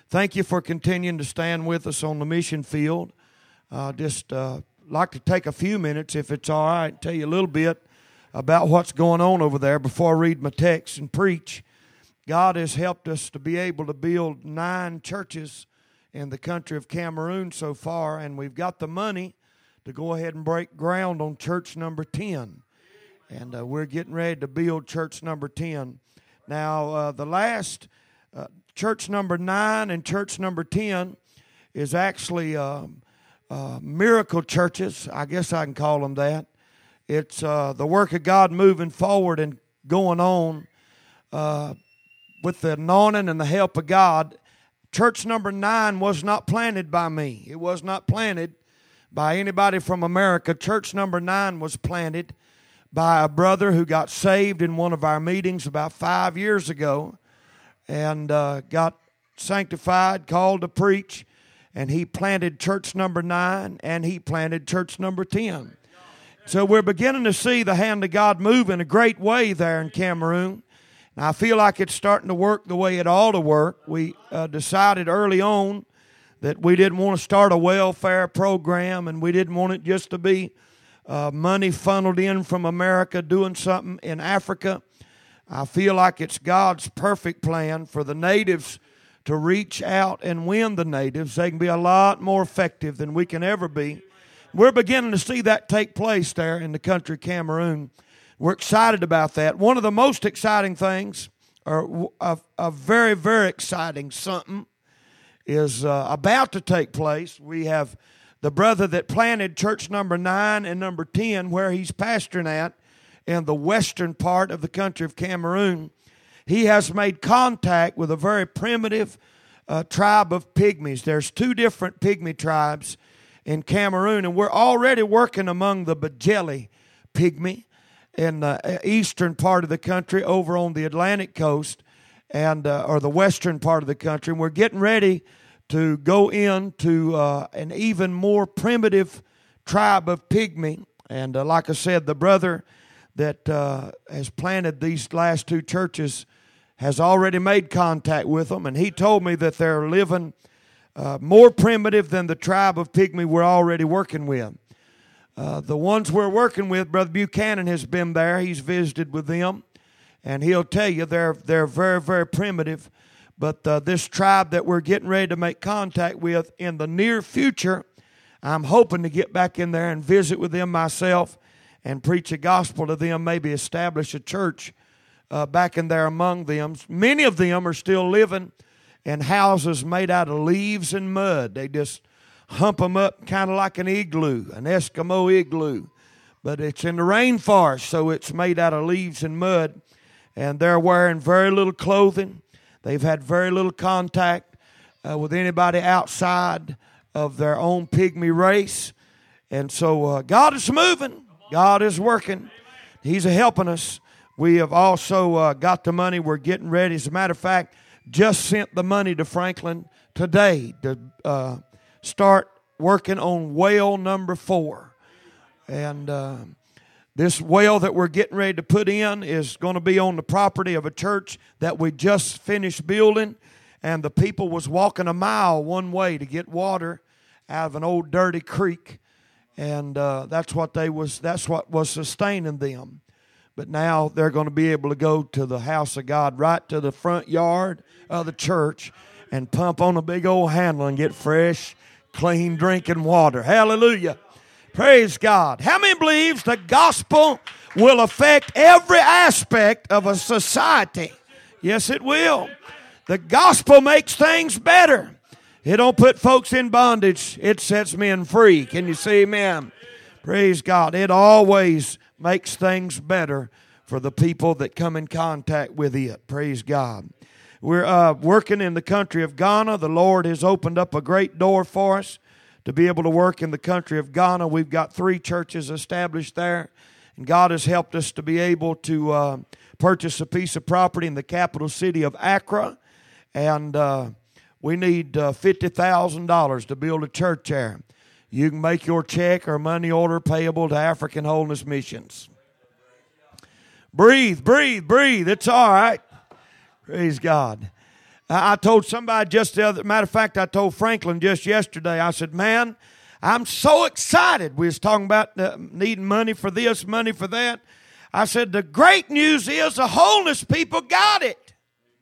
thank you for continuing to stand with us on the mission field. Just like to take a few minutes, if it's all right, and tell you a little bit about what's going on over there before I read my text and preach. God has helped us to be able to build 9 churches in the country of Cameroon so far, and we've got the money to go ahead and break ground on church number 10. And we're getting ready to build church number 10. Now, the last church number 9 and church number 10 is actually miracle churches. I guess I can call them that. It's the work of God moving forward and going on with the anointing and the help of God. Church number 9 was not planted by me. It was not planted by anybody from America. Church number 9 was planted by a brother who got saved in one of our meetings about 5 years ago and got sanctified, called to preach, and he planted church number 9 and he planted church number 10. So we're beginning to see the hand of God move in a great way there in Cameroon. And I feel like it's starting to work the way it ought to work. We decided early on that we didn't want to start a welfare program, and we didn't want it just to be money funneled in from America doing something in Africa. I feel like it's God's perfect plan for the natives to reach out and win the natives. They can be a lot more effective than we can ever be. We're beginning to see that take place there in the country of Cameroon. We're excited about that. One of the most exciting things, or a very, very exciting something, is about to take place. We have the brother that planted church number 9 and number 10, where he's pastoring at in the western part of the country of Cameroon. He has made contact with a very primitive tribe of pygmies. There's 2 different pygmy tribes in Cameroon, and we're already working among the Bajeli pygmy in the eastern part of the country over on the Atlantic coast and or the western part of the country. And we're getting ready to go into an even more primitive tribe of pygmy. And like I said, the brother that has planted these last 2 churches has already made contact with them, and he told me that they're living more primitive than the tribe of pygmy we're already working with. The ones we're working with, Brother Buchanan has been there. He's visited with them, and he'll tell you they're very, very primitive. But this tribe that we're getting ready to make contact with in the near future, I'm hoping to get back in there and visit with them myself and preach a gospel to them, maybe establish a church back in there among them. Many of them are still living in houses made out of leaves and mud. They just hump them up kind of like an igloo, an Eskimo igloo. But it's in the rainforest, so it's made out of leaves and mud. And they're wearing very little clothing. They've had very little contact with anybody outside of their own pygmy race. And so God is moving. God is working. He's helping us. We have also got the money. We're getting ready. As a matter of fact, just sent the money to Franklin today to start working on well number 4. And this well that we're getting ready to put in is going to be on the property of a church that we just finished building. And the people was walking a mile one way to get water out of an old dirty creek. And that's what was sustaining them. But now they're going to be able to go to the house of God, right to the front yard of the church, and pump on a big old handle and get fresh, clean drinking water. Hallelujah. Praise God. How many believes the gospel will affect every aspect of a society? Yes, it will. The gospel makes things better. It don't put folks in bondage. It sets men free. Can you see, amen? Praise God. It always makes things better for the people that come in contact with it. Praise God. We're working in the country of Ghana. The Lord has opened up a great door for us to be able to work in the country of Ghana. We've got 3 churches established there, and God has helped us to be able to purchase a piece of property in the capital city of Accra, and we need $50,000 to build a church there. You can make your check or money order payable to African Holiness Missions. Breathe, breathe, breathe. It's all right. Praise God. I told somebody just the other, matter of fact, I told Franklin just yesterday, I said, man, I'm so excited. We was talking about needing money for this, money for that. I said, the great news is the wholeness people got it.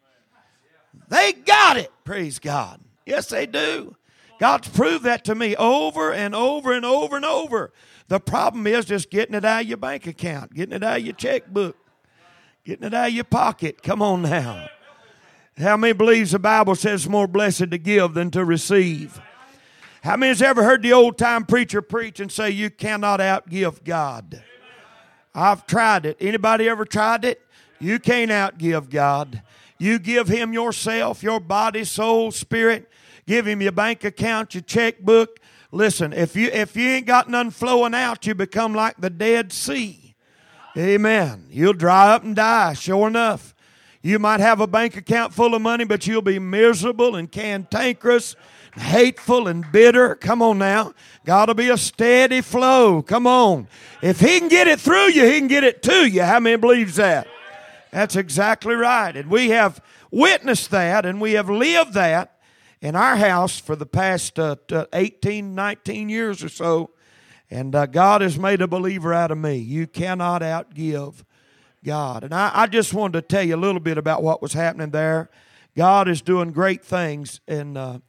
They got it, praise God. Yes, they do. God's proved that to me over and over and over and over. The problem is just getting it out of your bank account, getting it out of your checkbook, getting it out of your pocket. Come on now. How many believes the Bible says it's more blessed to give than to receive? How many has ever heard the old-time preacher preach and say you cannot outgive God? I've tried it. Anybody ever tried it? You can't outgive God. You give Him yourself, your body, soul, spirit. Give Him your bank account, your checkbook. Listen, if you ain't got none flowing out, you become like the Dead Sea. Amen. You'll dry up and die, sure enough. You might have a bank account full of money, but you'll be miserable and cantankerous, hateful and bitter. Come on now. Got to be a steady flow. Come on. If He can get it through you, He can get it to you. How many believes that? That's exactly right. And we have witnessed that, and we have lived that in our house for the past 18, 19 years or so. And God has made a believer out of me. You cannot outgive God. And I just wanted to tell you a little bit about what was happening there. God is doing great things in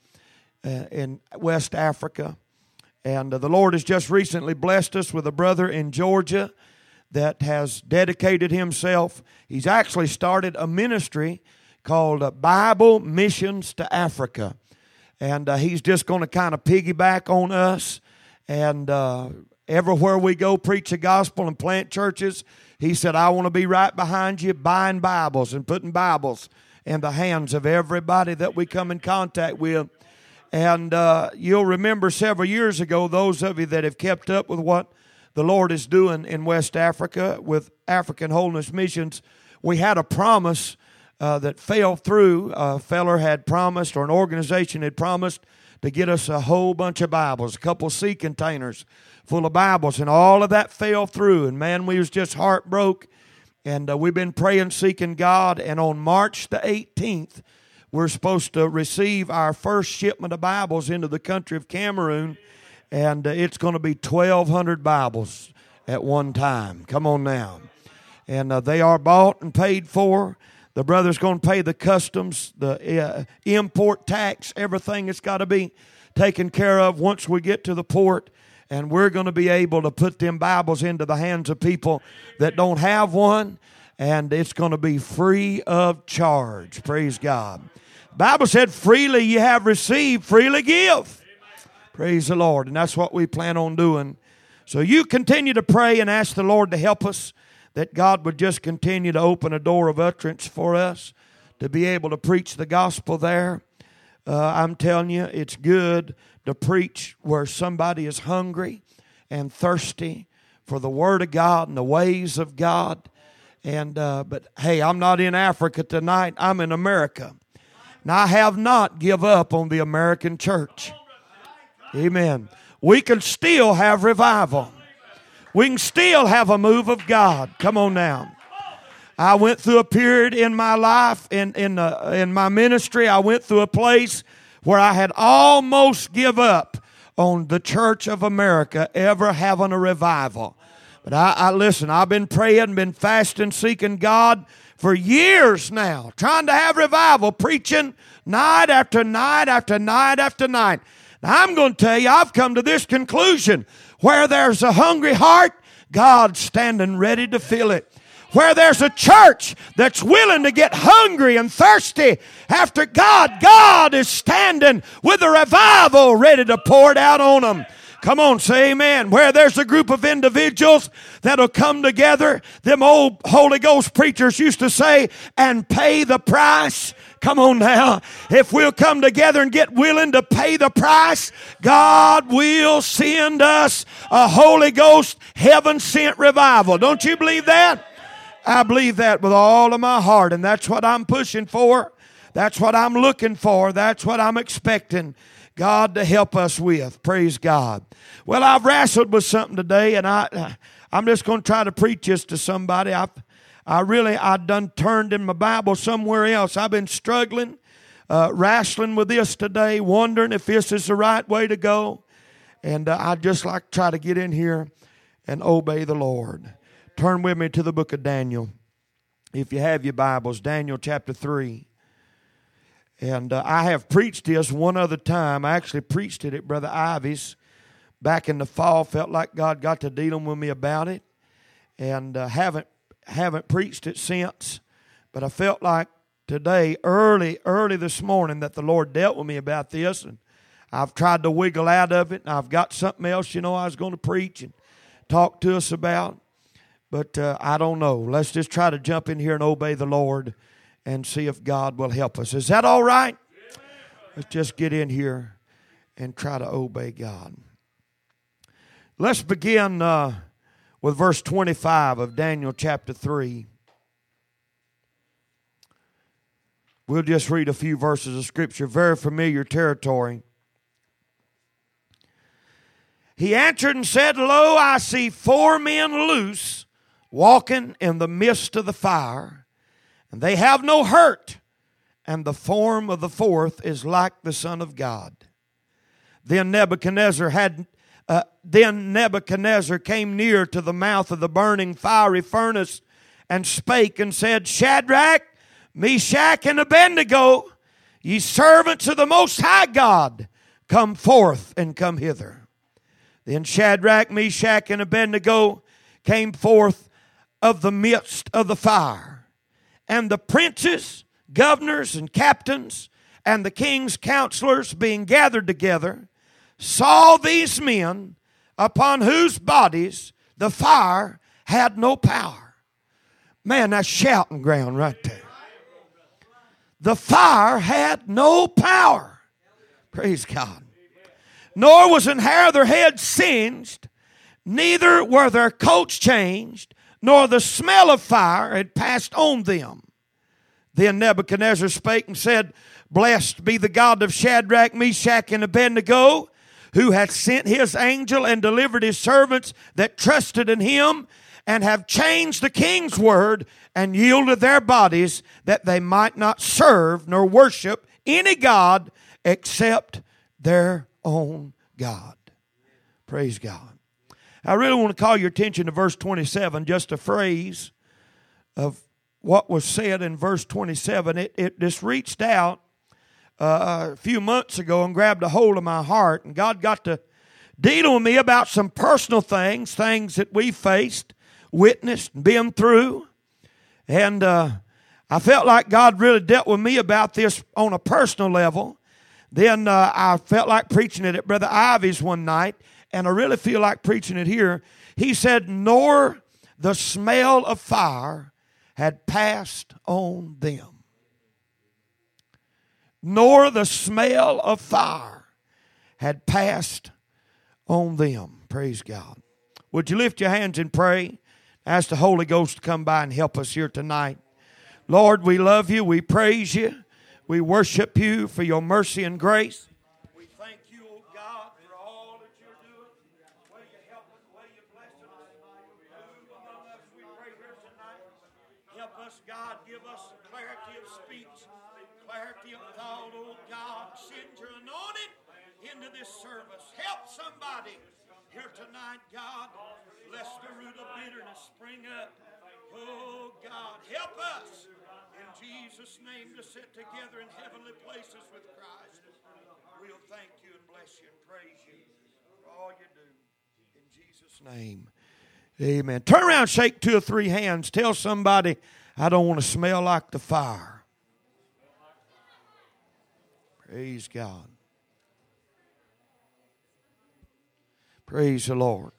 West Africa. And the Lord has just recently blessed us with a brother in Georgia that has dedicated himself. He's actually started a ministry called Bible Missions to Africa. And he's just going to kind of piggyback on us. And everywhere we go, preach the gospel and plant churches. He said, I want to be right behind you buying Bibles and putting Bibles in the hands of everybody that we come in contact with. And you'll remember several years ago, those of you that have kept up with what the Lord is doing in West Africa with African Holiness Missions, we had a promise that fell through. A feller had promised, or an organization had promised, to get us a whole bunch of Bibles, a couple sea containers full of Bibles, and all of that fell through. And man, we was just heartbroken. And we've been praying, seeking God. And on March the 18th, we're supposed to receive our first shipment of Bibles into the country of Cameroon. And it's going to be 1,200 Bibles at one time. Come on now. And they are bought and paid for. The brother's going to pay the customs, the import tax, everything that's got to be taken care of once we get to the port. And we're going to be able to put them Bibles into the hands of people that don't have one. And it's going to be free of charge. Praise God. The Bible said, freely you have received, freely give. Praise the Lord. And that's what we plan on doing. So you continue to pray and ask the Lord to help us, that God would just continue to open a door of utterance for us to be able to preach the gospel there. I'm telling you, it's good to preach where somebody is hungry and thirsty for the Word of God and the ways of God. And but hey, I'm not in Africa tonight. I'm in America. And I have not give up on the American church. Amen. We can still have revival. We can still have a move of God. Come on now. I went through a period in my life, in my ministry, I went through a place where I had almost give up on the Church of America ever having a revival. But I listen, I've been praying, been fasting, seeking God for years now, trying to have revival, preaching night after night after night after night. Now, I'm going to tell you, I've come to this conclusion. Where there's a hungry heart, God's standing ready to fill it. Where there's a church that's willing to get hungry and thirsty after God, God is standing with a revival ready to pour it out on them. Come on, say amen. Where there's a group of individuals that'll come together, them old Holy Ghost preachers used to say, and pay the price. Come on now. If we'll come together and get willing to pay the price, God will send us a Holy Ghost heaven-sent revival. Don't you believe that? I believe that with all of my heart, and that's what I'm pushing for. That's what I'm looking for. That's what I'm expecting God to help us with. Praise God. Well, I've wrestled with something today, and I'm just going to try to preach this to somebody. I done turned in my Bible somewhere else. I've been struggling wrestling with this today, wondering if this is the right way to go. And I'd just like to try to get in here and obey the Lord. Turn with me to the book of Daniel. If you have your Bibles, Daniel chapter 3. And I have preached this one other time. I actually preached it at Brother Ivy's back in the fall. Felt like God got to dealing with me about it. And haven't preached it since. But I felt like today, early this morning, that the Lord dealt with me about this. And I've tried to wiggle out of it. And I've got something else, I was going to preach and talk to us about. But I don't know. Let's just try to jump in here and obey the Lord and see if God will help us. Is that all right? Let's just get in here and try to obey God. Let's begin with verse 25 of Daniel chapter 3. We'll just read a few verses of Scripture, very familiar territory. He answered and said, Lo, I see 4 men loose, walking in the midst of the fire, and they have no hurt, and the form of the 4th is like the Son of God. Then Nebuchadnezzar came near to the mouth of the burning fiery furnace, and spake and said, Shadrach, Meshach, and Abednego, ye servants of the Most High God, come forth and come hither. Then Shadrach, Meshach, and Abednego came forth of the midst of the fire. And the princes, governors, and captains, and the king's counselors being gathered together, saw these men upon whose bodies the fire had no power. Man, that's shouting ground right there. The fire had no power. Praise God. Nor was an hair of their head singed, neither were their coats changed, nor the smell of fire had passed on them. Then Nebuchadnezzar spake and said, Blessed be the God of Shadrach, Meshach, and Abednego, who hath sent his angel and delivered his servants that trusted in him, and have changed the king's word, and yielded their bodies, that they might not serve nor worship any god except their own God. Praise God. I really want to call your attention to verse 27, just a phrase of what was said in verse 27. It just reached out a few months ago and grabbed a hold of my heart, and God got to deal with me about some personal things that we faced, witnessed, been through. And I felt like God really dealt with me about this on a personal level. Then I felt like preaching it at Brother Ivy's one night, and I really feel like preaching it here. He said, Nor the smell of fire had passed on them. Nor the smell of fire had passed on them. Praise God. Would you lift your hands and pray? Ask the Holy Ghost to come by and help us here tonight. Lord, we love you. We praise you. We worship you for your mercy and grace. We thank you, oh God, for all that you're doing. Way you help us, way you bless us. Move among us, we pray here tonight. Help us, God. Give us clarity of speech, clarity of thought, oh God. Send your anointing into this service. Help somebody here tonight, God. Lest the root of bitterness spring up. Oh God, help us in Jesus' name to sit together in heavenly places with Christ. We'll thank you and bless you and praise you for all you do. In Jesus' name, amen. Turn around, shake 2 or 3 hands. Tell somebody, I don't want to smell like the fire. Praise God. Praise the Lord.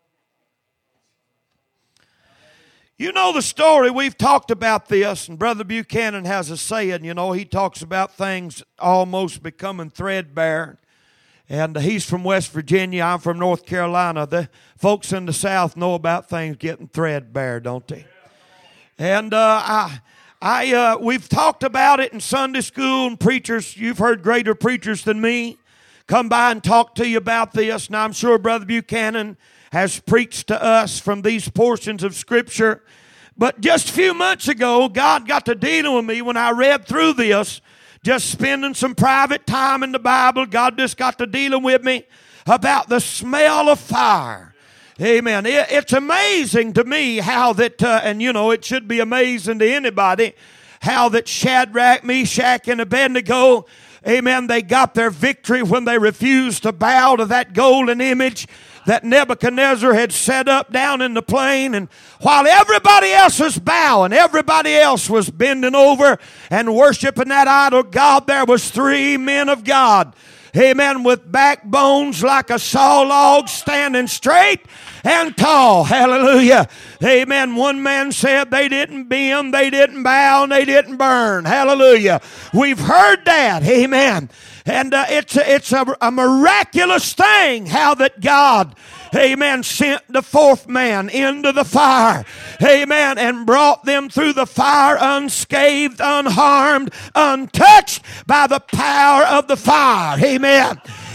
You know the story. We've talked about this, and Brother Buchanan has a saying, he talks about things almost becoming threadbare. And he's from West Virginia. I'm from North Carolina. The folks in the South know about things getting threadbare, don't they? And we've talked about it in Sunday school, and preachers, you've heard greater preachers than me come by and talk to you about this. And I'm sure Brother Buchanan has preached to us from these portions of Scripture. But just a few months ago, God got to dealing with me when I read through this just spending some private time in the Bible, God just got to dealing with me about the smell of fire. Amen. It's amazing to me how that, and you know, it should be amazing to anybody, how that Shadrach, Meshach, and Abednego, amen, they got their victory when they refused to bow to that golden image that Nebuchadnezzar had set up down in the plain. And while everybody else was bowing, everybody else was bending over and worshiping that idol god, there was 3 men of God, amen, with backbones like a saw log, standing straight and tall. Hallelujah. Amen. One man said they didn't bend, they didn't bow, and they didn't burn. Hallelujah. We've heard that. Amen. And it's a miraculous thing how that God, amen, sent the 4th man into the fire, amen, and brought them through the fire unscathed, unharmed, untouched by the power of the fire. Amen.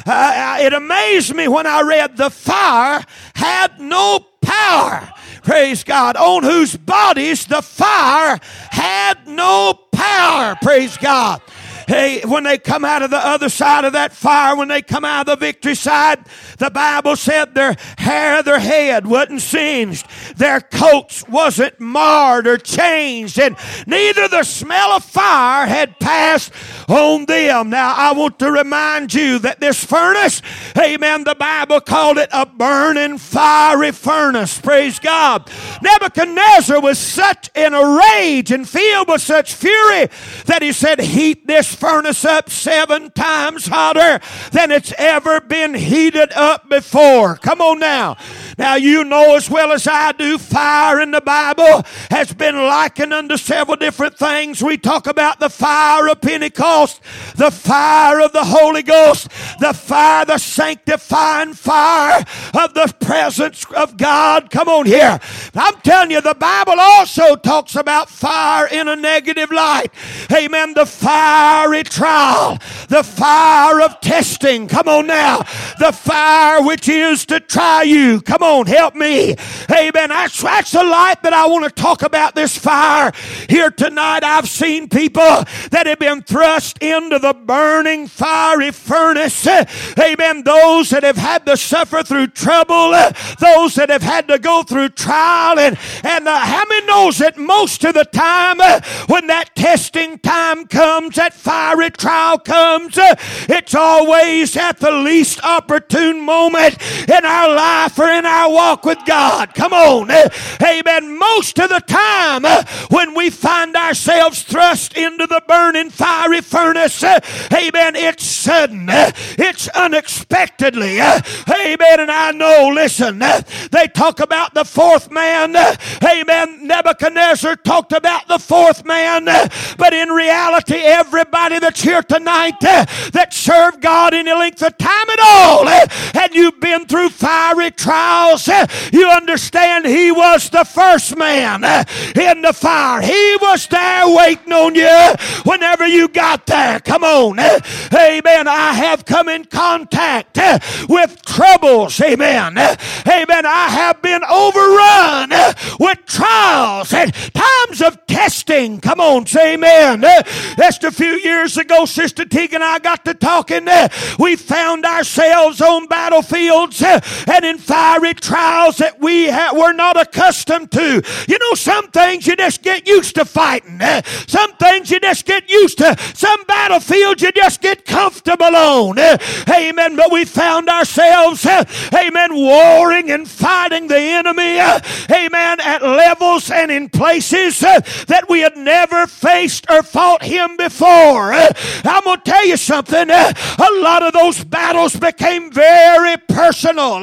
It amazed me when I read the fire had no power. Praise God. On whose bodies the fire had no power. Praise God. Hey, when they come out of the other side of that fire, when they come out of the victory side, the Bible said their hair, their head wasn't singed. Their coats wasn't marred or changed. And neither the smell of fire had passed on them. Now, I want to remind you that this furnace, amen, the Bible called it a burning fiery furnace. Praise God. Nebuchadnezzar was such in a rage and filled with such fury that he said, heat this furnace up 7 times hotter than it's ever been heated up before. Come on now. Now you know as well as I do, fire in the Bible has been likened unto several different things. We talk about the fire of Pentecost, the fire of the Holy Ghost, the fire, the sanctifying fire of the presence of God. Come on here. I'm telling you, the Bible also talks about fire in a negative light. Amen. The fiery trial, the fire of testing. Come on now. The fire which is to try you. Come on, help me. Amen. That's the light that I want to talk about, this fire here tonight. I've seen people that have been thrust into the burning fiery furnace. Amen. Those that have had to suffer through trouble, those that have had to go through trial, and how many knows that most of the time when that testing time comes, that fiery trial comes, it's always at the least opportune moment in our life or in our walk with God. Come on. Amen. Most of the time when we find ourselves thrust into the burning fiery furnace, amen, it's sudden. It's unexpectedly. Amen. And I know, listen, they talk about the 4th man. Amen. Nebuchadnezzar talked about the 4th man. But in reality, everybody that's here tonight that served God any length of time at all, and you've been through fiery trials, you understand he was the first man in the fire. He was there waiting on you whenever you got there. Come on. Amen. I have come in contact with troubles. Amen. Amen. I have been overrun with trials and times of testing. Come on, say amen. Just a few years ago, Sister Teague and I got to talking. We found ourselves on battlefields and in fiery trials that we were not accustomed to. You know, some things you just get used to fighting. Some things you just get used to. Some battlefields you just get comfortable on. Amen. But we found ourselves, amen, warring and fighting the enemy, amen, at levels and in places that we had never faced or fought him before. I'm going to tell you something. A lot of those battles became very personal.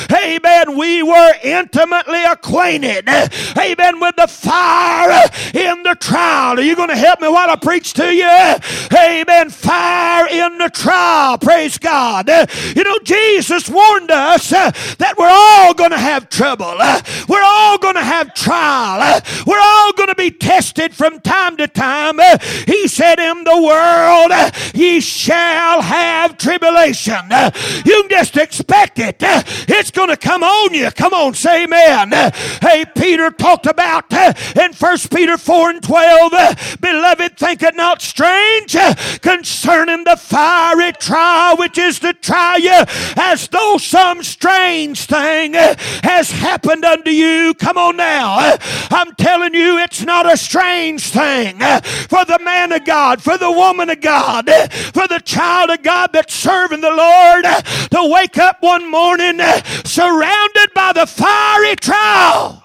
Amen. We were intimately acquainted, amen, with the fire in the trial. Are you going to help me while I preach to you? Amen. Fire in the trial. Praise God. You know, Jesus warned us that we're all going to have trouble. We're all going to have trial. We're all going to be tested from time to time. He said, in the world ye shall have tribulation. You can just expect it. It's going to come on you. Come on, say amen. Hey, Peter talked about in 1 Peter 4 and 12, beloved, think it not strange concerning the fiery trial which is to try you, as though some strange thing has happened unto you. Come on now. I'm telling you, it's not a strange thing for the man of God, for the woman of God, for the child of God that's serving the Lord to wake up one morning surrounded by the fiery trial.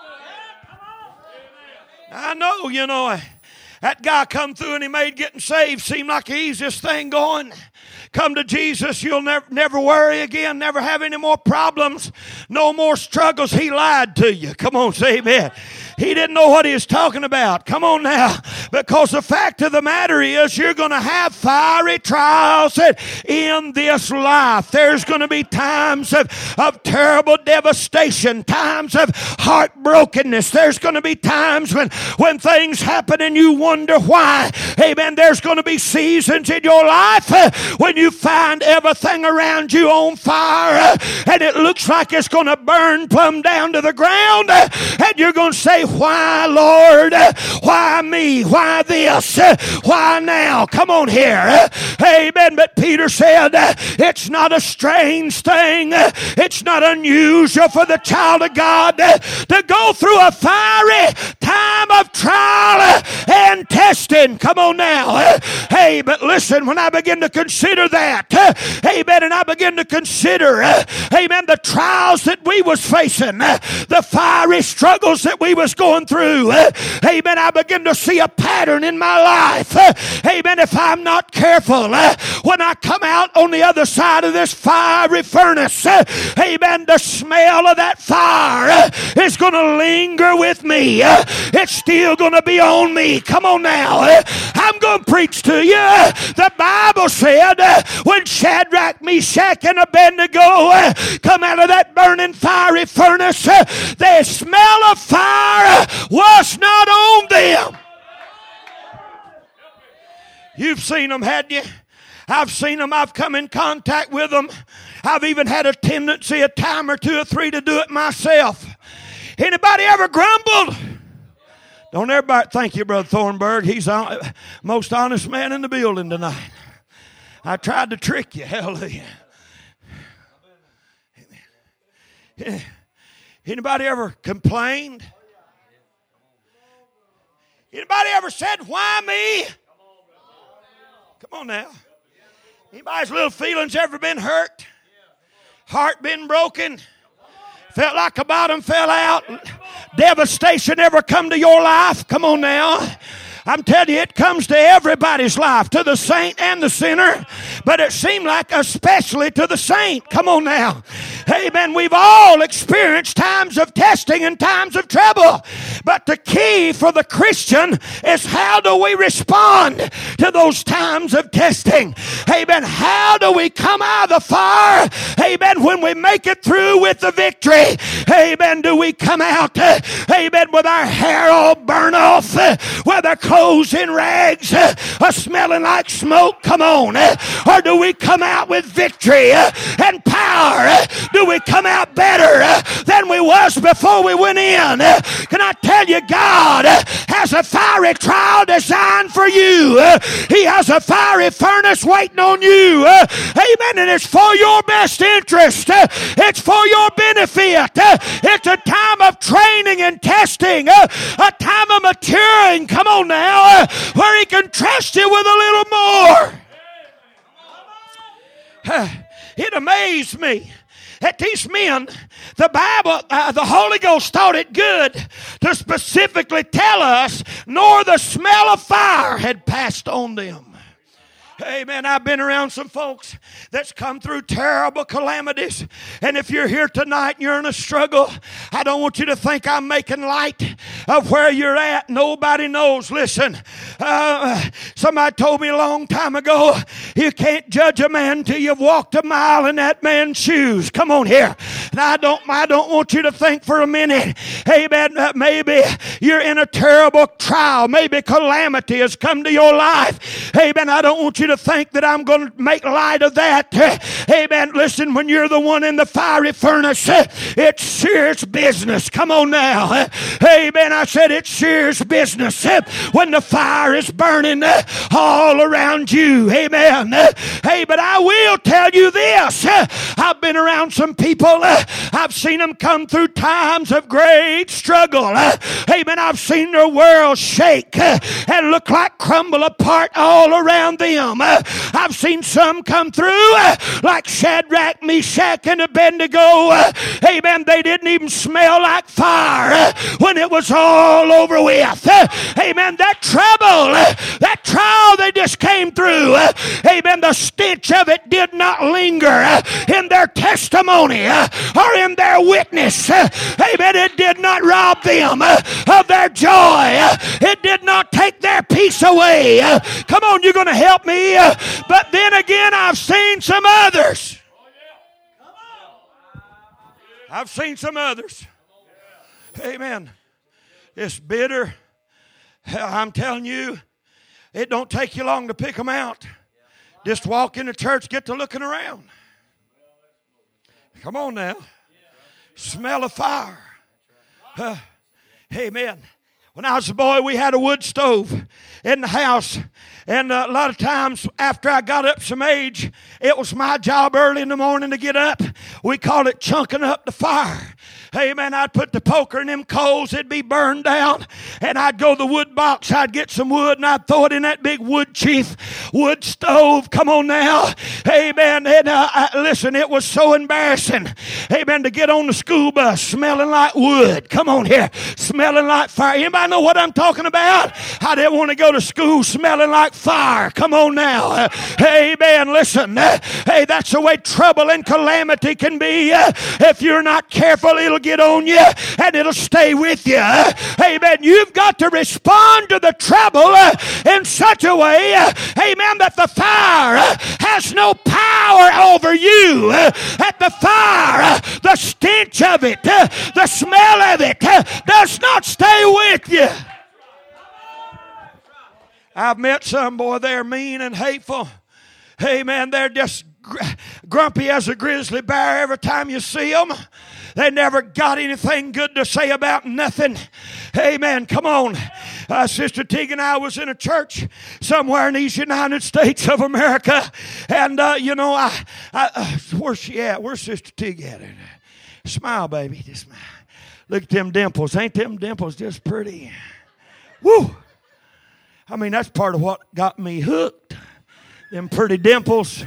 I know, that guy come through and he made getting saved seem like the easiest thing going. Come to Jesus, you'll never worry again, never have any more problems, no more struggles. He lied to you. Come on, say amen. He didn't know what he was talking about. Come on now. Because the fact of the matter is, you're going to have fiery trials in this life. There's going to be times of terrible devastation, times of heartbrokenness. There's going to be times when things happen and you wonder why. Amen. There's going to be seasons in your life when you find everything around you on fire and it looks like it's going to burn plumb down to the ground, and you're going to say, why, Lord? Why me? Why this? Why now? Come on here. Amen. But Peter said, it's not a strange thing. It's not unusual for the child of God to go through a fiery time of trial and testing. Come on now. Hey, but listen, when I begin to consider that, amen, and I begin to consider, amen, the trials that we was facing, the fiery struggles that we was going through, amen, I begin to see a pattern in my life. Amen. If I'm not careful, when I come out on the other side of this fiery furnace, amen, the smell of that fire is going to linger with me. It's still going to be on me. Come on now. I'm going to preach to you. The Bible said when Shadrach, Meshach, and Abednego come out of that burning fiery furnace, the smell of fire was not on them. You've seen them, hadn't you? I've seen them. I've come in contact with them. I've even had a tendency, a time or two or three, to do it myself. Anybody ever grumbled? Don't everybody thank you, Brother Thornburg. He's the most honest man in the building tonight. I tried to trick you. Hallelujah. Anybody ever complained? Anybody ever said, why me? Come on now. Anybody's little feelings ever been hurt? Heart been broken? Felt like the bottom fell out? Devastation ever come to your life? Come on now. I'm telling you, it comes to everybody's life, to the saint and the sinner, but it seemed like especially to the saint. Come on now. Amen. We've all experienced times of testing and times of trouble, but the key for the Christian is, how do we respond to those times of testing? Amen. How do we come out of the fire? Amen. When we make it through with the victory, amen, do we come out, amen, with our hair all burnt off, with our clothes in rags, smelling like smoke? Come on. Or do we come out with victory and power? Do we come out better than we was before we went in? Can I tell you, God has a fiery trial designed for you. He has a fiery furnace waiting on you. Amen. And it's for your best interest. It's for your benefit. It's a time of training and testing, a time of maturing. Come on now, where He can trust you with a little more. It amazed me that these men, the Bible, the Holy Ghost thought it good to specifically tell us, nor the smell of fire had passed on them. Amen. I've been around some folks that's come through terrible calamities. And if you're here tonight and you're in a struggle, I don't want you to think I'm making light of where you're at. Nobody knows. Listen, somebody told me a long time ago, you can't judge a man till you've walked a mile in that man's shoes. Come on here. I don't want you to think for a minute, amen, maybe you're in a terrible trial. Maybe calamity has come to your life. Amen. I don't want you to think that I'm going to make light of that. Amen. Listen, when you're the one in the fiery furnace, it's serious business. Come on now. Amen. I said it's serious business when the fire is burning all around you. Amen. Hey, but I will tell you this. I've been around some people. I've seen them come through times of great struggle. Amen. I've seen their world shake and look like crumble apart all around them. I've seen some come through like Shadrach, Meshach, and Abednego. Amen. They didn't even smell like fire when it was all over with. Amen. That trouble, that trial they just came through. Amen. The stench of it did not linger in their testimony or in their witness. Amen. It did not rob them of their joy. It did not take their peace away. Come on, you're going to help me. But then again, I've seen some others. I've seen some others. Amen. It's bitter. I'm telling you, it don't take you long to pick them out. Just walk into church, get to looking around. Come on now. Smell of fire. Amen. When I was a boy, we had a wood stove in the house. And a lot of times after I got up some age, it was my job early in the morning to get up. We called it chunking up the fire. Amen. I'd put the poker in them coals. It'd be burned down. And I'd go to the wood box. I'd get some wood and I'd throw it in that big wood chief wood stove. Come on now. Amen. And listen, it was so embarrassing. Amen. To get on the school bus smelling like wood. Come on here. Smelling like fire. Anybody know what I'm talking about? I didn't want to go to school smelling like fire. Come on now. Amen. Listen. Hey, that's the way trouble and calamity can be. If you're not careful, it'll get on you and it'll stay with you. Amen. You've got to respond to the trouble in such a way, amen, that the fire has no power over you. That the fire, the stench of it, the smell of it does not stay with you. I've met some, boy, they're mean and hateful. Amen. They're just grumpy as a grizzly bear every time you see them. They never got anything good to say about nothing. Amen. Come on. Sister Teague and I was in a church somewhere in these United States of America. And, where's she at? Where's Sister Teague at? Smile, baby. Just smile. Look at them dimples. Ain't them dimples just pretty? Woo. I mean, that's part of what got me hooked. Them pretty dimples.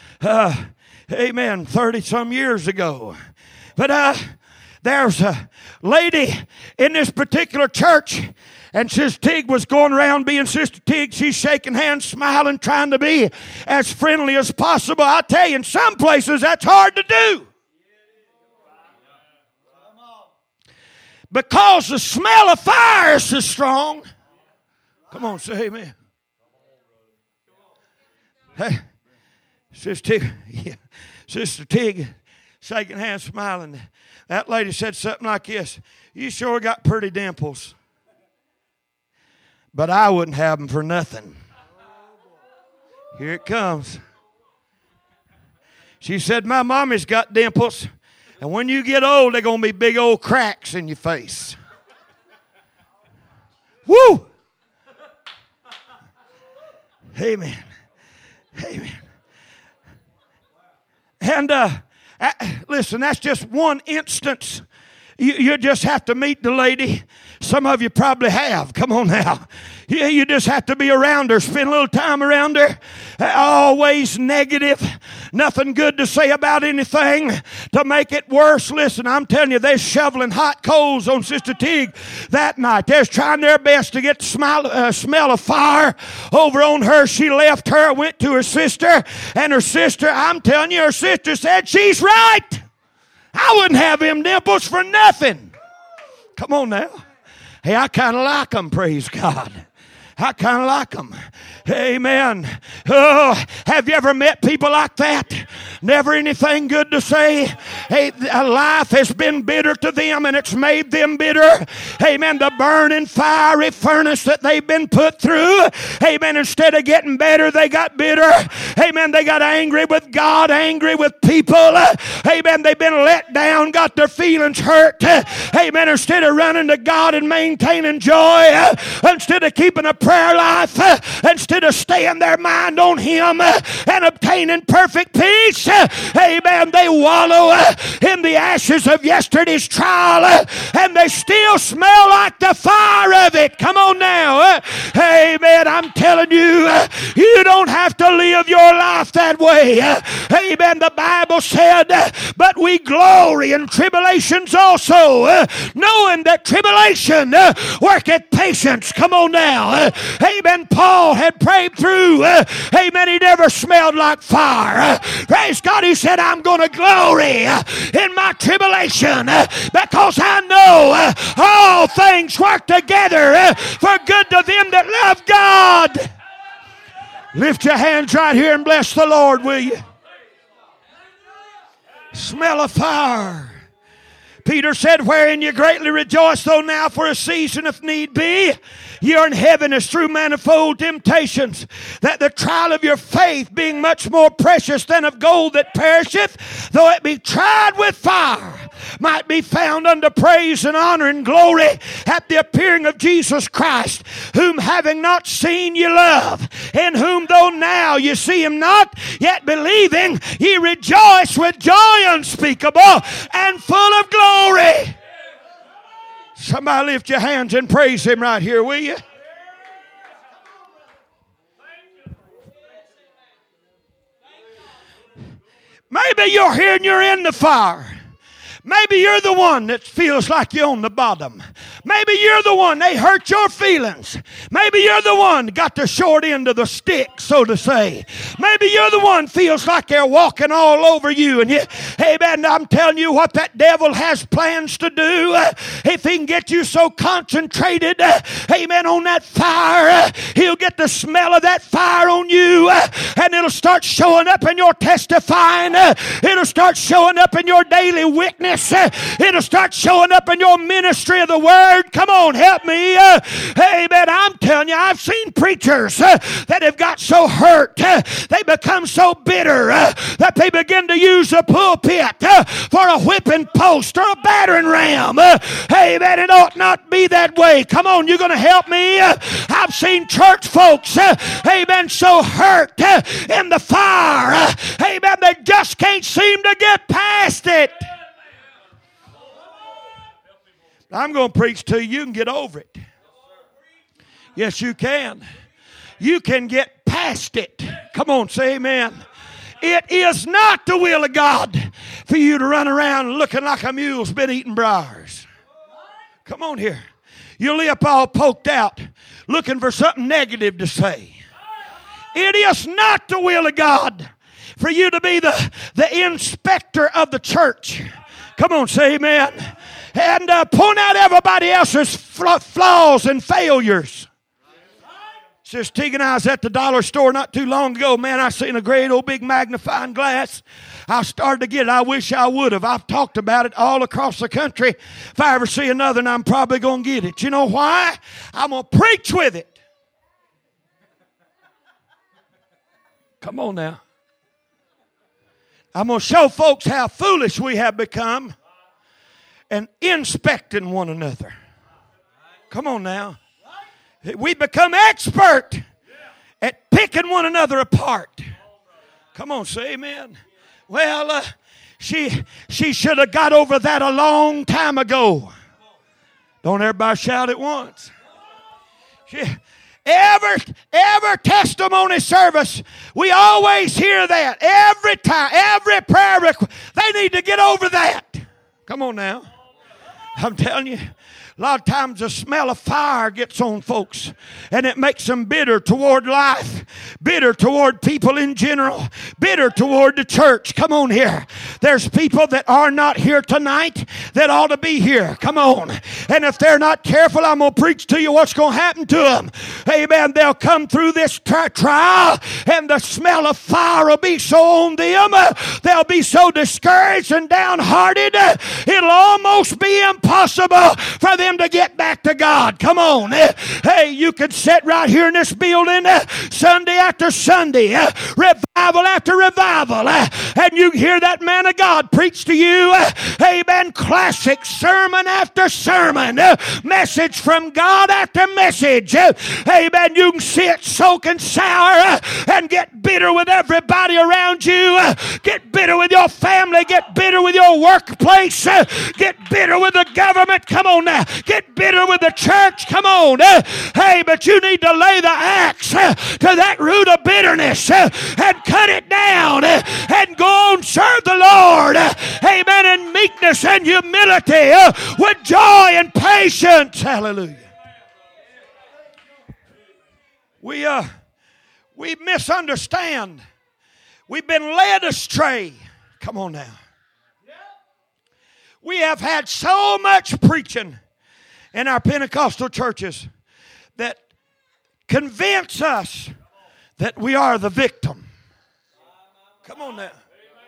Amen. 30-some years ago. But there's a lady in this particular church, and Sister Teague was going around being Sister Teague. She's shaking hands, smiling, trying to be as friendly as possible. I tell you, in some places that's hard to do. Because the smell of fire is so strong. Come on, say amen. Hey, Sister Teague, Sister Teague, shaking hands, smiling. That lady said something like this: "You sure got pretty dimples, but I wouldn't have them for nothing." Here it comes. She said, "My mommy's got dimples, and when you get old, they're going to be big old cracks in your face." Woo! Amen. Amen. And listen, that's just one instance. You just have to meet the lady. Some of you probably have. Come on now. You just have to be around her, spend a little time around her. Always negative. Nothing good to say about anything to make it worse. Listen, I'm telling you, they're shoveling hot coals on Sister Teague that night. They're trying their best to get the smell of fire over on her. She left her, went to her sister, and her sister, I'm telling you, her sister said, "She's right. I wouldn't have them dimples for nothing." Come on now. Hey, I kind of like them, praise God. I kind of like them. Amen. Oh, have you ever met people like that? Never anything good to say. Hey, life has been bitter to them and it's made them bitter. Amen. The burning fiery furnace that they've been put through. Amen. Instead of getting better, they got bitter. Amen. They got angry with God, angry with people. Amen. They've been let down, got their feelings hurt. Amen. Instead of running to God and maintaining joy, instead of keeping a prayer life, instead of staying their mind on Him and obtaining perfect peace, amen, they wallow in the ashes of yesterday's trial and they still smell like the fire of it. Come on now. Amen. I'm telling you, you don't have to live your life that way. Amen. The Bible said, but we glory in tribulations also, knowing that tribulation worketh patience. Come on now. Amen. Paul had prayed through. Amen. He never smelled like fire. Praise God. He said, I'm going to glory in my tribulation because I know all things work together for good to them that love God. Lift your hands right here and bless the Lord, will you? Smell of fire. Peter said, wherein you greatly rejoice, though now for a season if need be, ye are in heaviness through manifold temptations, that the trial of your faith, being much more precious than of gold that perisheth, though it be tried with fire, might be found unto praise and honor and glory at the appearing of Jesus Christ, whom having not seen ye love, in whom though now ye see Him not, yet believing ye rejoice with joy unspeakable and full of glory. Somebody lift your hands and praise Him right here, will you? Maybe you're here and you're in the fire. Maybe you're the one that feels like you're on the bottom. Maybe you're the one, they hurt your feelings. Maybe you're the one that got the short end of the stick, so to say. Maybe you're the one feels like they're walking all over you. And you, amen, I'm telling you what that devil has plans to do. If he can get you so concentrated, amen, on that fire, he'll get the smell of that fire on you. And it'll start showing up in your testifying. It'll start showing up in your daily witness. It'll start showing up in your ministry of the word. Come on, help me. Amen. I'm telling you, I've seen preachers that have got so hurt, they become so bitter that they begin to use the pulpit for a whipping post or a battering ram. Amen. It ought not be that way. Come on, you're going to help me. I've seen church folks, amen, so hurt in the fire. Amen. They just can't seem to get past it. I'm going to preach to you. You can get over it. Yes, you can. You can get past it. Come on, say amen. It is not the will of God for you to run around looking like a mule's been eating briars. Come on here. Your lip all poked out, looking for something negative to say. It is not the will of God for you to be the inspector of the church. Come on, say amen. And point out everybody else's flaws and failures. Sister Teague and I was at the dollar store not too long ago. Man, I seen a great old big magnifying glass. I started to get it. I wish I would have. I've talked about it all across the country. If I ever see another, and I'm probably going to get it. You know why? I'm going to preach with it. Come on now. I'm going to show folks how foolish we have become and inspecting one another. Come on now. We become expert at picking one another apart. Come on, say amen. Well, she should have got over that a long time ago. Don't everybody shout at once. Every testimony service, we always hear that. Every time, every prayer request, they need to get over that. Come on now. I'm telling you, A lot of times the smell of fire gets on folks and it makes them bitter toward life, bitter toward people in general, bitter toward the church. Come on here. There's people that are not here tonight that ought to be here. Come on. And if they're not careful, I'm going to preach to you what's going to happen to them. Amen. They'll come through this trial and the smell of fire will be so on them. They'll be so discouraged and downhearted. It'll almost be impossible for them to get back to God. Come on. Hey, you could sit right here in this building Sunday after Sunday, revival after revival, and you hear that man of God preach to you, amen, classic sermon after sermon, message from God after message. Amen. You can sit soaking sour and get bitter with everybody around you, get bitter with your family, get bitter with your workplace, get bitter with the government. Come on now. Get bitter with the church. Come on. Hey, but you need to lay the axe to that root of bitterness and cut it down and go on, serve the Lord. Amen. In meekness and humility with joy and patience. Hallelujah. We misunderstand. We've been led astray. Come on now. We have had so much preaching in our Pentecostal churches that convince us that we are the victim. Come on now.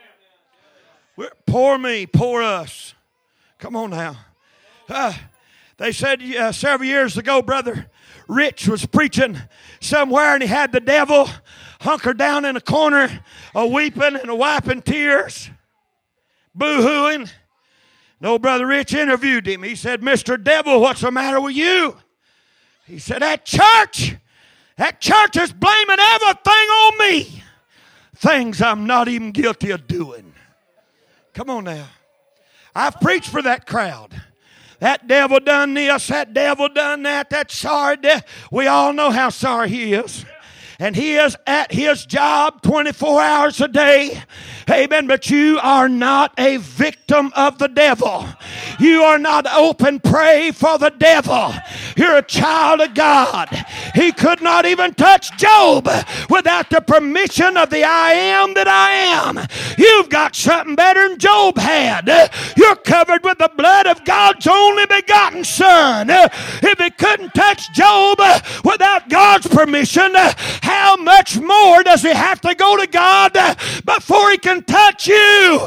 Poor me, poor us. Come on now. They said several years ago, Brother Rich was preaching somewhere and he had the devil hunkered down in a corner, weeping and wiping tears, boo-hooing. No, Brother Rich interviewed him. He said, Mr. Devil, what's the matter with you? He said, that church is blaming everything on me. Things I'm not even guilty of doing. Come on now. I've preached for that crowd. That devil done this, that devil done that, that's sorry. We all know how sorry he is. And he is at his job 24 hours a day. Amen. But you are not a victim of the devil. You are not open prey for the devil. You're a child of God. He could not even touch Job without the permission of the I am that I am. You've got something better than Job had. You're covered with the blood of God's only begotten Son. If he couldn't touch Job without God's permission, how much more does he have to go to God before he can touch you?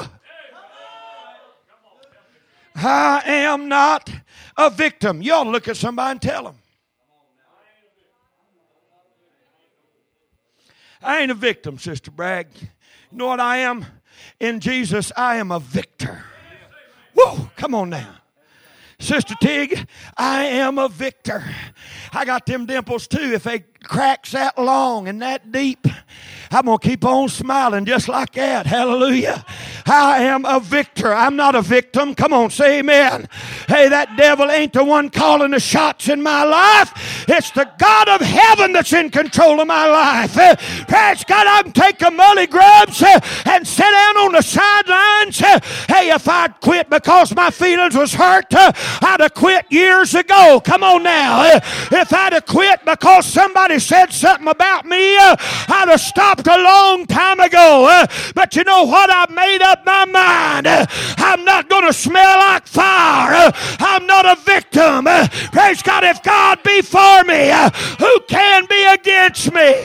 I am not a victim. You ought to look at somebody and tell them. I ain't a victim, Sister Bragg. You know what I am? In Jesus, I am a victor. Whoa, come on now. Sister Tig, I am a victor. I got them dimples too. If they cracks that long and that deep, I'm going to keep on smiling just like that. Hallelujah. I am a victor. I'm not a victim. Come on, say amen. Hey, that devil ain't the one calling the shots in my life. It's the God of heaven that's in control of my life. Praise God, I can take the mully grubs and sit down on the sidelines. Hey, if I'd quit because my feelings was hurt, I'd have quit years ago. Come on now. If I'd have quit because somebody said something about me, I'd have stopped a long time ago. But you know what? I've made up my mind. I'm not going to smell like fire. I'm not a victim. Praise God. If God be for me, who can be against me?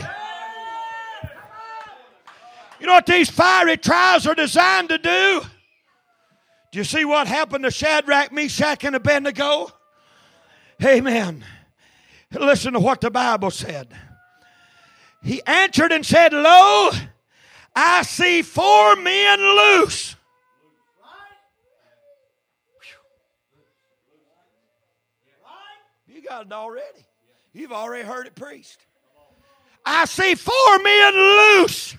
You know what these fiery trials are designed to do? Do you see what happened to Shadrach, Meshach, and Abednego? Amen. Listen to what the Bible said. He answered and said, Lo, I see 4 men loose. You got it already. You've already heard it preached. I see 4 men loose.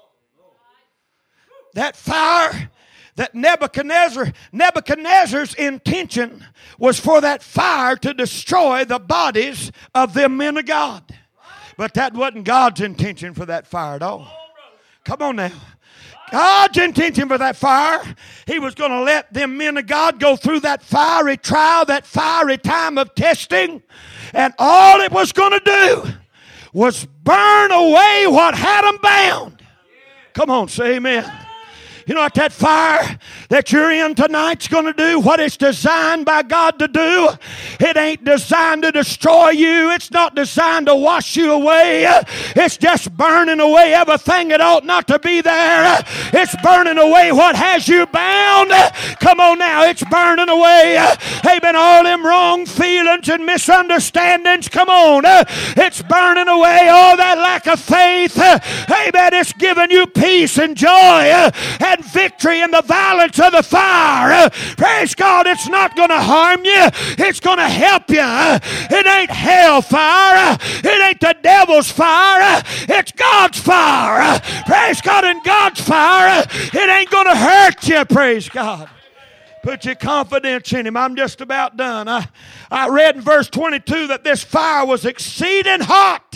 That fire, that Nebuchadnezzar's intention was for that fire to destroy the bodies of them men of God. But that wasn't God's intention for that fire at all. Come on now. God's intention for that fire, He was going to let them men of God go through that fiery trial, that fiery time of testing, and all it was going to do was burn away what had them bound. Come on, say amen. You know what that fire that you're in tonight's going to do? What it's designed by God to do? It ain't designed to destroy you. It's not designed to wash you away. It's just burning away everything that ought not to be there. It's burning away what has you bound. Come on now, it's burning away. Amen. All them wrong feelings and misunderstandings. Come on. It's burning away all that lack of faith. Amen. It's giving you peace and joy and victory in the violence of the fire. Praise God, it's not going to harm you. It's going to help you. It ain't hell fire. It ain't the devil's fire. It's God's fire. Praise God, in God's fire, it ain't going to hurt you. Praise God. Put your confidence in Him. I'm just about done. I read in verse 22 that this fire was exceeding hot.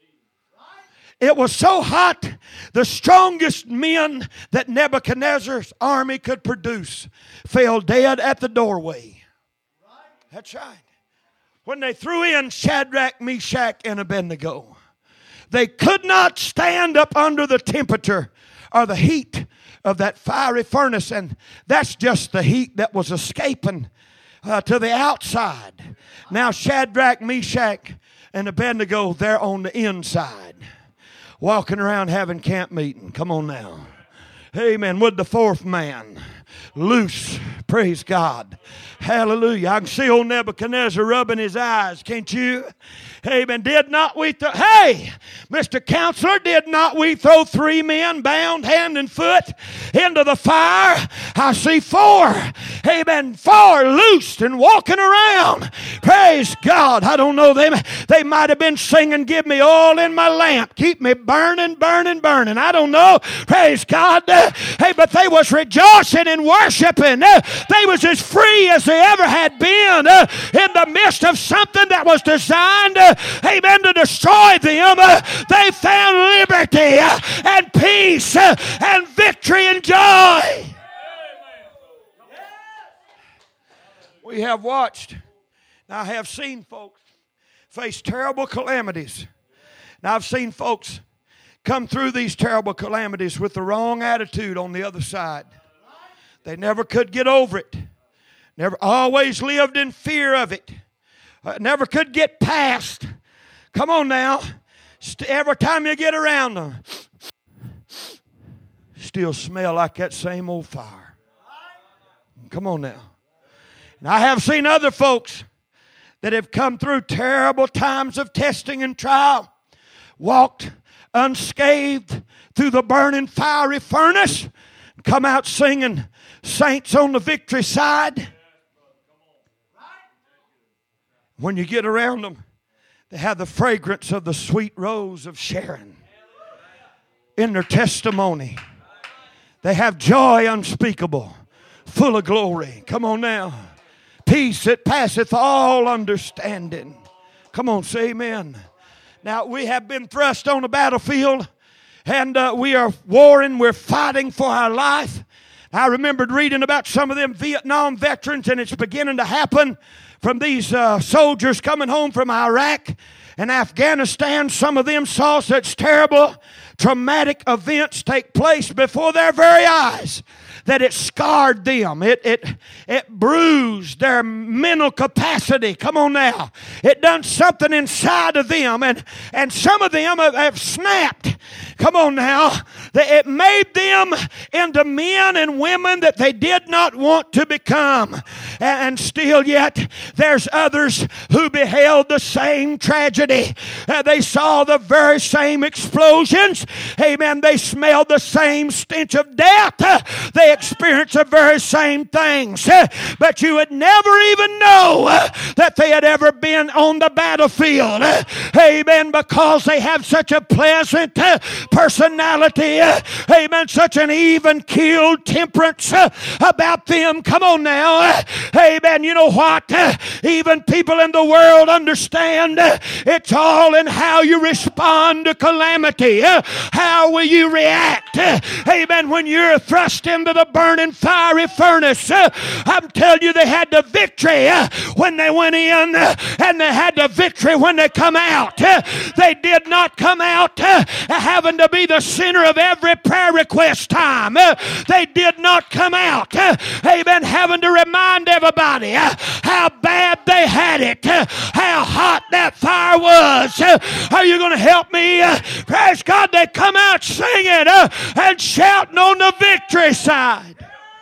It was so hot, the strongest men that Nebuchadnezzar's army could produce fell dead at the doorway. That's right. When they threw in Shadrach, Meshach, and Abednego, they could not stand up under the temperature or the heat of that fiery furnace. And that's just the heat that was escaping to the outside. Now Shadrach, Meshach, and Abednego, they're on the inside, walking around having camp meeting. Come on now. Amen. With the fourth man loose. Praise God. Hallelujah. I can see old Nebuchadnezzar rubbing his eyes. Can't you? Amen. Did not we hey, Mr. Counselor, did not we throw 3 men bound hand and foot into the fire? I see 4. Amen. 4 loosed and walking around. Praise God. I don't know them. They might have been singing, give me oil in my lamp. Keep me burning, burning, burning. I don't know. Praise God. Hey, but they was rejoicing and worshiping. They was as free as they ever had been in the midst of something that was designed, amen, to destroy them. They found liberty and peace and victory and joy. We have watched. Now, I have seen folks face terrible calamities. Now, I've seen folks come through these terrible calamities with the wrong attitude on the other side. They never could get over it. Never, always lived in fear of it. Never could get past. Come on now. Every time you get around them, still smell like that same old fire. Come on now. And I have seen other folks that have come through terrible times of testing and trial, walked unscathed through the burning fiery furnace, come out singing saints on the victory side. When you get around them, they have the fragrance of the sweet rose of Sharon in their testimony. They have joy unspeakable, full of glory. Come on now. Peace that passeth all understanding. Come on, say amen. Now, we have been thrust on the battlefield, and we are warring. We're fighting for our life. I remembered reading about some of them Vietnam veterans, and it's beginning to happen from these soldiers coming home from Iraq and Afghanistan. Some of them saw such terrible, traumatic events take place before their very eyes that it scarred them. It bruised their mental capacity. Come on now. It done something inside of them. And some of them have snapped. Come on now. It made them into men and women that they did not want to become. And still yet, there's others who beheld the same tragedy. They saw the very same explosions. Amen. They smelled the same stench of death. They experienced the very same things. But you would never even know that they had ever been on the battlefield. Amen. Because they have such a pleasant personality. Amen. Such an even-keeled temperance about them. Come on now. Amen. You know what? Even people in the world understand it's all in how you respond to calamity. How will you react? Amen. When you're thrust into the burning fiery furnace, I'm telling you, they had the victory when they went in, and they had the victory when they come out. They did not come out having to be the center of every prayer request time. They did not come out, amen, having to remind everybody how bad they had it, how hot that fire was. Are you going to help me? Praise God, they come out singing and shouting on the victory side.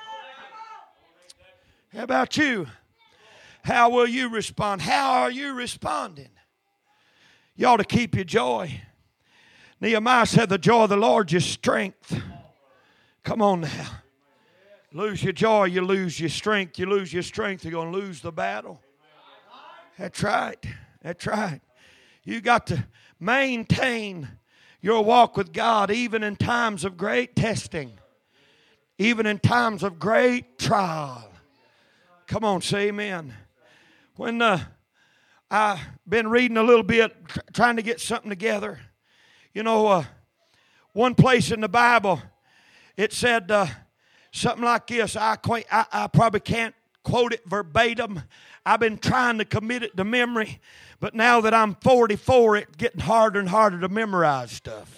How about you? How will you respond? How are you responding? You ought to keep your joy. Nehemiah said, the joy of the Lord is strength. Come on now. Lose your joy, you lose your strength. You lose your strength, you're going to lose the battle. That's right. That's right. You got to maintain your walk with God even in times of great testing. Even in times of great trial. Come on, say amen. When I've been reading a little bit, trying to get something together. You know, one place in the Bible, it said something like this. I probably can't quote it verbatim. I've been trying to commit it to memory. But now that I'm 44, it's getting harder and harder to memorize stuff.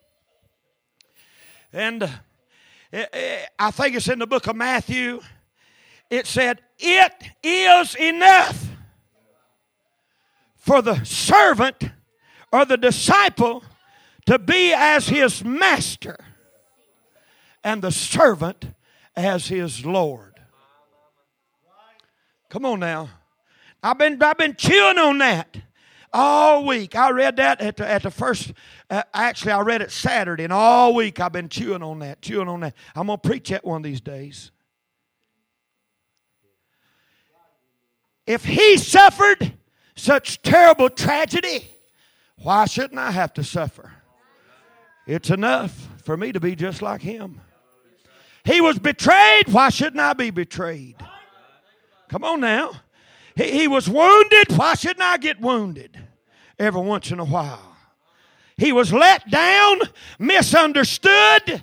And I think it's in the book of Matthew. It said, it is enough for the servant or the disciple to be as his master and the servant as his Lord. Come on now. I've been chewing on that all week. I read that at the first, actually I read it Saturday, and all week I've been chewing on that. I'm going to preach that one of these days. If he suffered such terrible tragedy, why shouldn't I have to suffer? It's enough for me to be just like him. He was betrayed. Why shouldn't I be betrayed? Come on now. He was wounded. Why shouldn't I get wounded every once in a while? He was let down, misunderstood.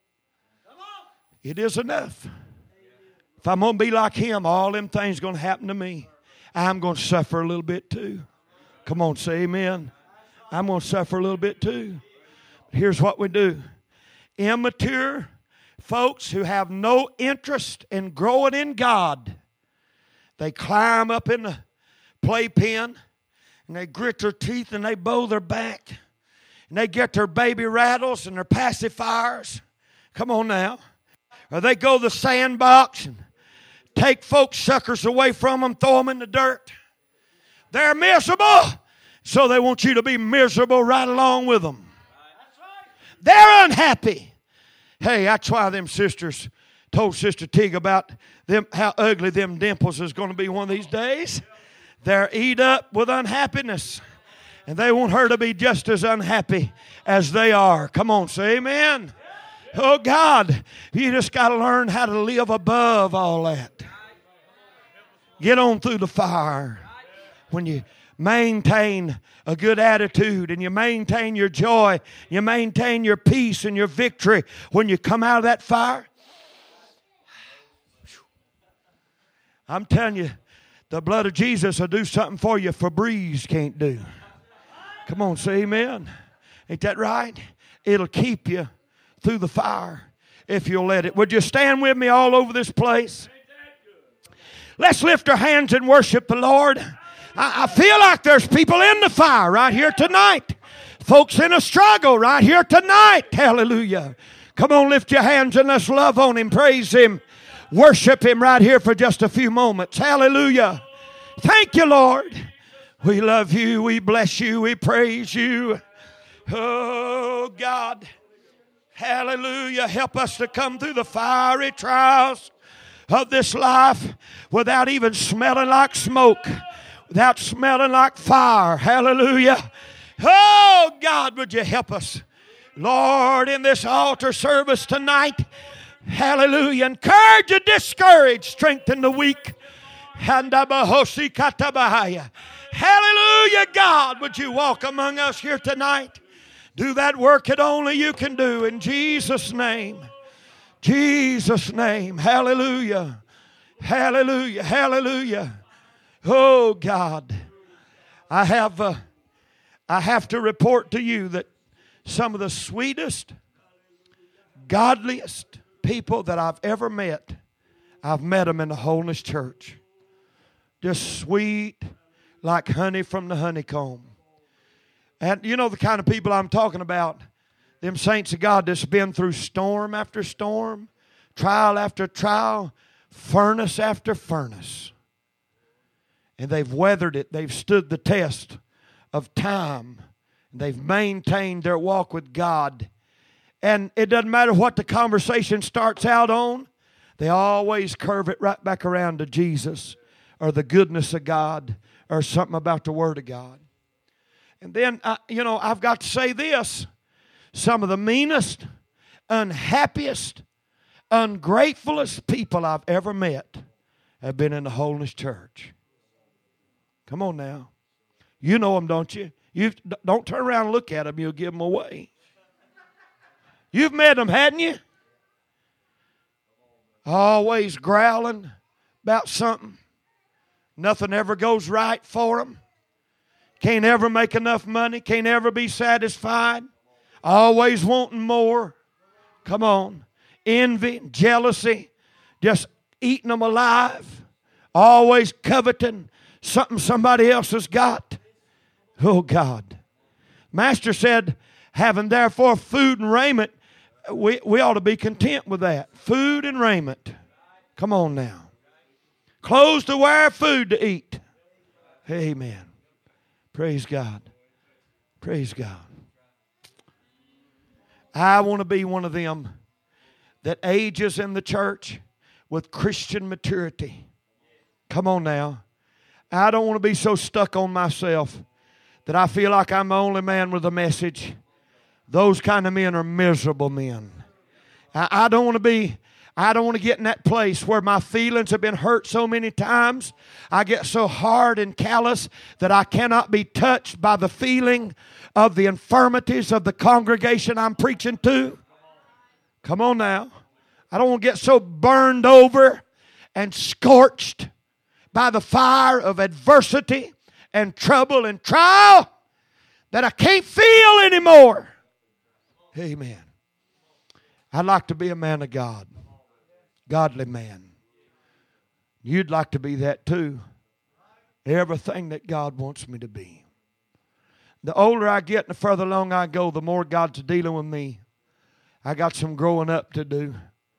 It is enough. If I'm going to be like him, all them things going to happen to me. I'm going to suffer a little bit too. Come on, say amen. I'm going to suffer a little bit too. Here's what we do. Immature folks who have no interest in growing in God, they climb up in the playpen and they grit their teeth and they bow their back and they get their baby rattles and their pacifiers. Come on now. Or they go to the sandbox and take folks' suckers away from them, throw them in the dirt. They're miserable, so they want you to be miserable right along with them. They're unhappy. Hey, that's why them sisters told Sister Tig about them, how ugly them dimples is going to be one of these days. They're eat up with unhappiness. And they want her to be just as unhappy as they are. Come on, say amen. Oh, God, you just got to learn how to live above all that. Get on through the fire. When you maintain a good attitude and you maintain your joy, you maintain your peace and your victory, when you come out of that fire, I'm telling you, the blood of Jesus will do something for you Febreze can't do. Come on, say amen. Ain't that right? It'll keep you through the fire if you'll let it. Would you stand with me all over this place? Let's lift our hands and worship the Lord. I feel like there's people in the fire right here tonight. Folks in a struggle right here tonight. Hallelujah. Come on, lift your hands and let's love on Him, praise Him, worship Him right here for just a few moments. Hallelujah. Thank you, Lord. We love you. We bless you. We praise you. Oh, God. Hallelujah. Help us to come through the fiery trials of this life without even smelling like smoke, without smelling like fire. Hallelujah. Oh, God, would you help us, Lord, in this altar service tonight. Hallelujah. Encourage the discouraged, strengthen the weak. Hallelujah, God, would you walk among us here tonight? Do that work that only you can do in Jesus' name. Jesus' name. Hallelujah. Hallelujah. Hallelujah. Oh God. I have to report to you that some of the sweetest, godliest people that I've ever met, I've met them in the Holiness Church. Just sweet like honey from the honeycomb. And you know the kind of people I'm talking about. Them saints of God that's been through storm after storm, trial after trial, furnace after furnace. And they've weathered it. They've stood the test of time. They've maintained their walk with God. And it doesn't matter what the conversation starts out on. They always curve it right back around to Jesus or the goodness of God or something about the Word of God. And then, I've got to say this. Some of the meanest, unhappiest, ungratefullest people I've ever met have been in the Holiness Church. Come on now. You know them, don't you? You don't turn around and look at them. You'll give them away. You've met them, hadn't you? Always growling about something. Nothing ever goes right for them. Can't ever make enough money. Can't ever be satisfied. Always wanting more. Come on. Envy, jealousy, just eating them alive. Always coveting something somebody else has got. Oh God. Master said, having therefore food and raiment, we ought to be content with that. Food and raiment. Come on now. Clothes to wear, food to eat. Amen. Praise God. Praise God. I want to be one of them that ages in the church with Christian maturity. Come on now. I don't want to be so stuck on myself that I feel like I'm the only man with a message. Those kind of men are miserable men. I don't want to get in that place where my feelings have been hurt so many times. I get so hard and callous that I cannot be touched by the feeling of the infirmities of the congregation I'm preaching to. Come on now. I don't want to get so burned over and scorched by the fire of adversity and trouble and trial that I can't feel anymore. Amen. I'd like to be a man of God. Godly man. You'd like to be that too. Everything that God wants me to be. The older I get and the further along I go, the more God's dealing with me. I got some growing up to do.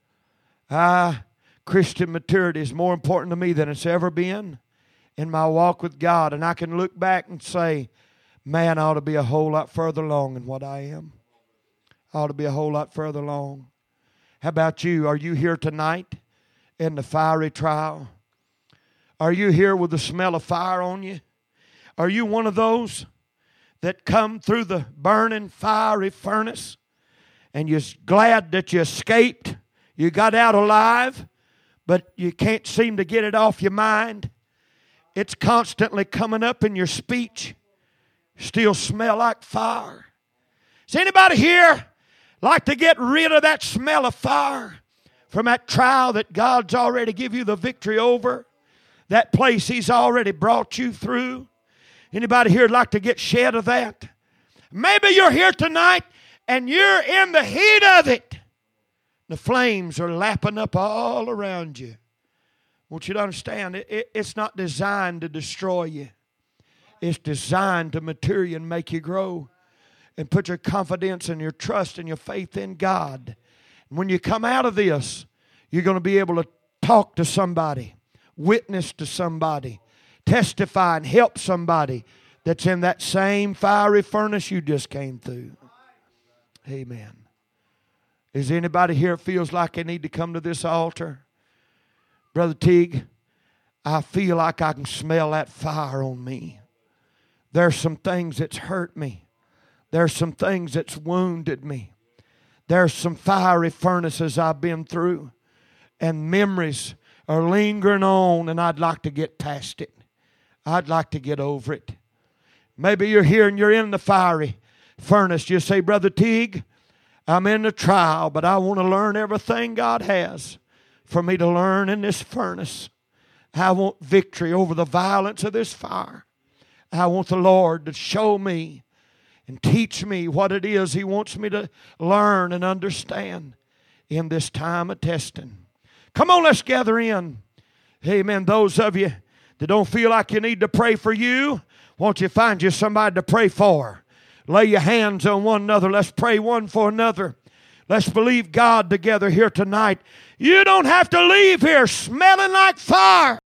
Christian maturity is more important to me than it's ever been in my walk with God. And I can look back and say, man, I ought to be a whole lot further along than what I am. I ought to be a whole lot further along. How about you? Are you here tonight in the fiery trial? Are you here with the smell of fire on you? Are you one of those that come through the burning fiery furnace and you're glad that you escaped? You got out alive, but you can't seem to get it off your mind. It's constantly coming up in your speech. Still smell like fire. Is anybody here like to get rid of that smell of fire from that trial that God's already give you the victory over? That place He's already brought you through? Anybody here like to get shed of that? Maybe you're here tonight and you're in the heat of it. The flames are lapping up all around you. I want you to understand, it's not designed to destroy you. It's designed to mature you and make you grow. And put your confidence and your trust and your faith in God. And when you come out of this, you're going to be able to talk to somebody, witness to somebody, testify and help somebody that's in that same fiery furnace you just came through. Amen. Is anybody here feels like they need to come to this altar? Brother Teague, I feel like I can smell that fire on me. There's some things that's hurt me. There's some things that's wounded me. There's some fiery furnaces I've been through. And memories are lingering on, and I'd like to get past it. I'd like to get over it. Maybe you're here and you're in the fiery furnace. You say, Brother Teague, I'm in the trial, but I want to learn everything God has for me to learn in this furnace. I want victory over the violence of this fire. I want the Lord to show me and teach me what it is He wants me to learn and understand in this time of testing. Come on, let's gather in. Amen. Those of you that don't feel like you need to pray for you, won't you find you somebody to pray for? Lay your hands on one another. Let's pray one for another. Let's believe God together here tonight. You don't have to leave here smelling like fire.